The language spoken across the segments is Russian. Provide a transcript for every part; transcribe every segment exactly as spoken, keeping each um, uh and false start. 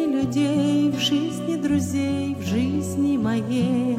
людей, в жизни друзей, в жизни моей.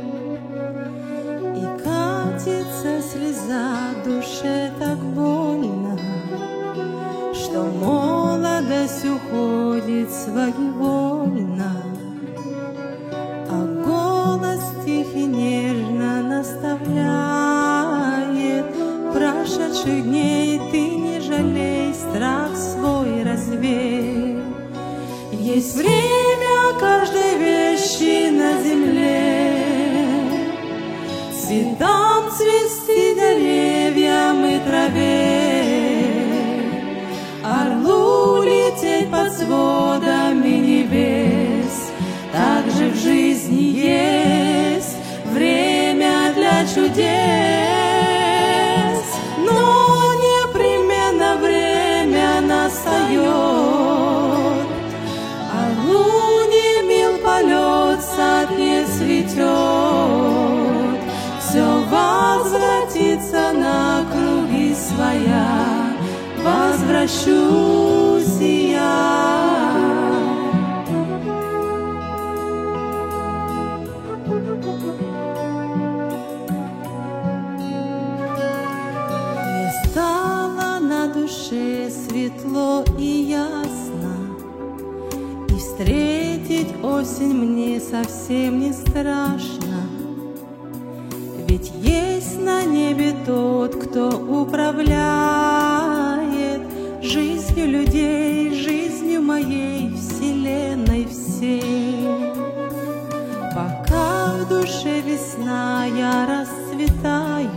И катится слеза, душе так больно, что молодость уходит своевольно, а голос тихий нежно наставляет: прошедших дней ты не жалей, страх свой развей. Есть время каждой вещи на земле, цветам цвести, деревьям и траве, орлу лететь под сводами небес. Также в жизни есть время для чудес, но непременно время настает. Орлу не мил полет, сад не цветет, все возвратится на круги своя, возвращусь и я. Мне стало на душе светло и ясно, и встретить осень мне совсем не страшно. Ведь есть на небе тот, кто управляет жизнью людей, жизнью моей, вселенной всей. Пока в душе весна, я расцветаю,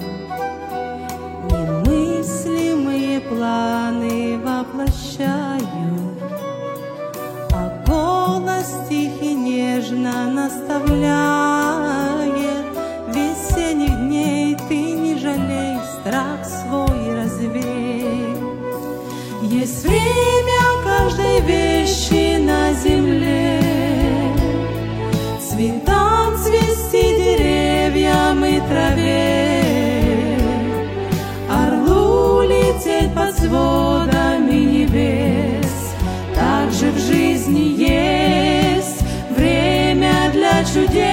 немыслимые планы воплощаю, а голос тихий нежно наставляет: весенних дней ты не жалей, страх свой развей. Есть время каждой вещи на земле, цветам цвести, деревьям и траве, орлу лететь под сводами небес. Также в жизни есть время для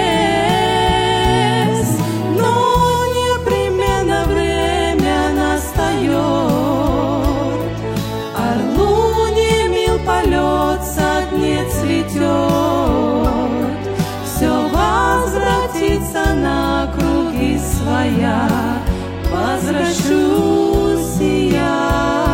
чудес, но непременно время настает. Орлу не мил полет, сад не цветет, все возвратится на круги своя, возвращусь и я.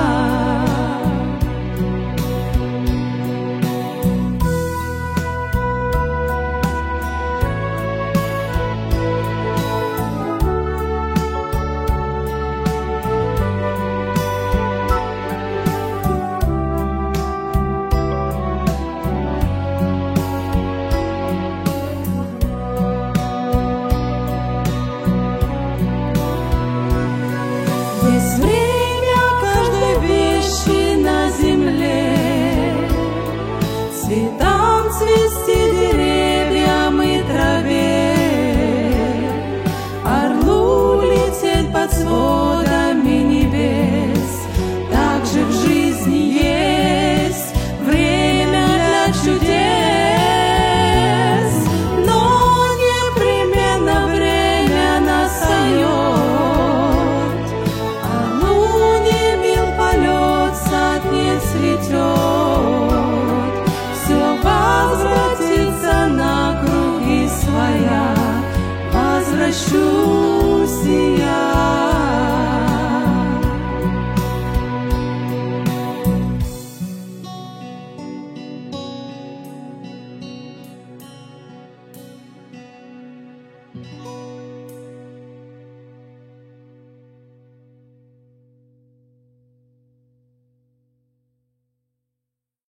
Есть время каждой вещи на земле, цветам цвести, деревьям и траве, орлу лететь под сводами небес. Также в жизни есть время для чудес, но непременно время настает. Все возвратится на круги своя, возвращусь.